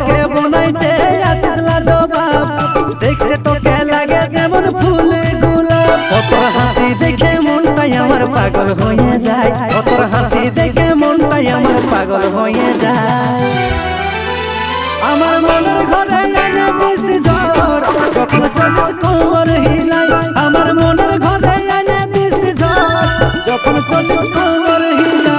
তোকে বনাইছে আছিস লাজবাব, দেখতে তোকে লাগে যেমন ফুল গোলাপ। তোর হাসি দেখে মনটাই আমার পাগল হয়ে যায়, তোর হাসি দেখে মনটাই আমার পাগল হয়ে যায়। আমার মনের ঘরে এনে দিস ঝড়, যখন চলিস কোমর হিলাই। আমার মনের ঘরে এনে দিস ঝড়, যখন চলিস কোমর হিলাই।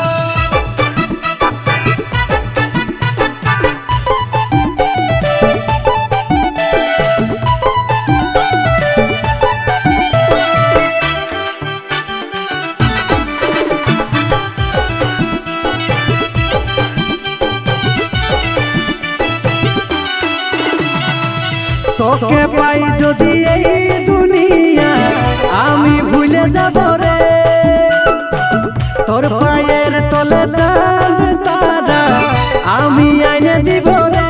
তোকে পাই যদি এই দুনিয়া আমি ভুলে যাব রে, তোর পায়ের তলে চাঁদ তারা আমি আইনে দিব রে।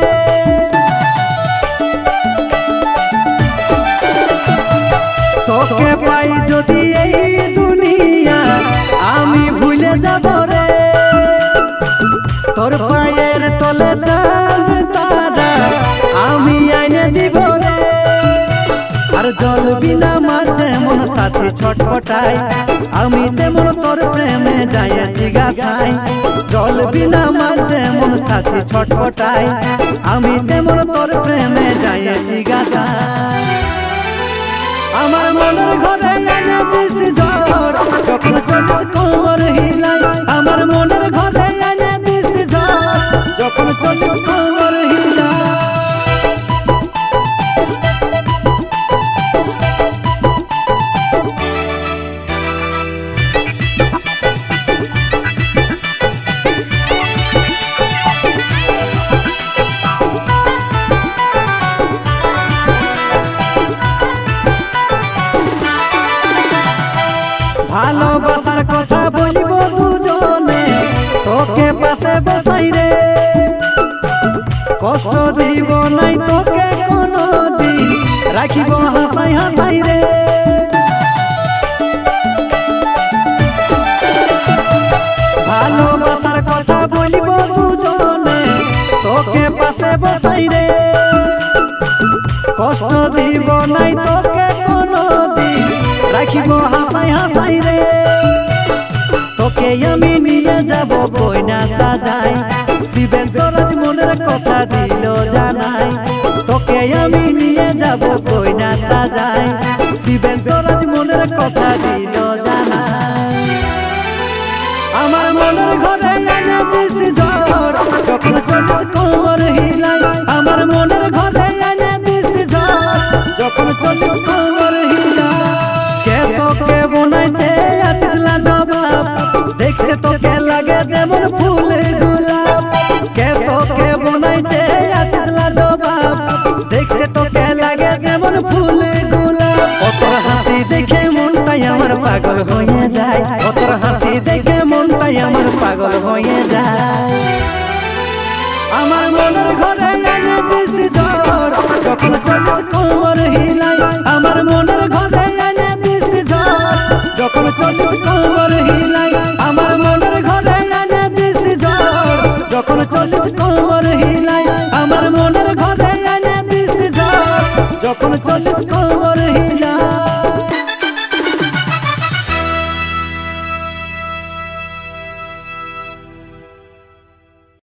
তোকে পাই যদি এই দুনিয়া আমি ভুলে যাব রে, তোর পায়ের তলে চাঁদ তারা আমি আইনে দিব রে। আর জল বিনা মাছ যেমন সাথী ছটপটাই, আমি তেমন তোর প্রেমে যাইছি গাথাই। জল বিনা মাছ যেমন সাথী ছটপটাই, আমি তেমন তোর প্রেমে যাইছি গাথাই। আমার মনের ঘরে এনে দিস ঝড়, যখন চলিস কোমর হিলাই। আমার মনের ঘরে এনে দিস ঝড়, যখন চলিস কোমর হিলাই। ভালোবাসার কথা বলিব দুজনে, তোকে পাশে বসাই রে। কষ্ট দিব নাই তোকে কোনো দিন, রাখিব হাসাই হাসাই রে। ভালোবাসার কথা বলিব দুজনে, তোকে পাশে বসাই রে। কষ্ট দিব নাই তোকে কোনো দিন, রাখিব হাসাই হাসাই রে। তোকে আমি নিয়ে যাব কইনা সাজাই, শিবেশ্বরাজ মনের কথা দিল জানাই। তোকে আমি নিয়ে যাব কইনা সাজাই, শিবেশ্বরাজ মনের কথা দিল জানাই। আমার মনের ঘরে এনে দিস ঝড়, যখন চলিস কোমর হিলাই। আমার মনের ঘরে এনে দিস ঝড়, যখন চলিস কোমর হিলাই। কে তোকে বনাইছে আছিস লাজবাব, দেখতে তোকে লাগে যেমন ফুল গোলাপ। কে তোকে বনাইছে আছিস লাজবাব, দেখতে তোকে লাগে যেমন ফুল গোলাপ। তোর হাসি দেখে মনটাই আমার পাগল হয়ে যায়, তোর হাসি দেখে মনটাই আমার পাগল হয়ে যায়। আমার মনের ঘরে এনে দিস ঝড়, যখন চলিস কোমর হিলাই। আমার মনের ঘরে এনে দিস ঝড়, যখন চলিস কোমর হিলাই। আমার মনের ঘরে এনে দিস ঝড়, যখন চলিস কোমর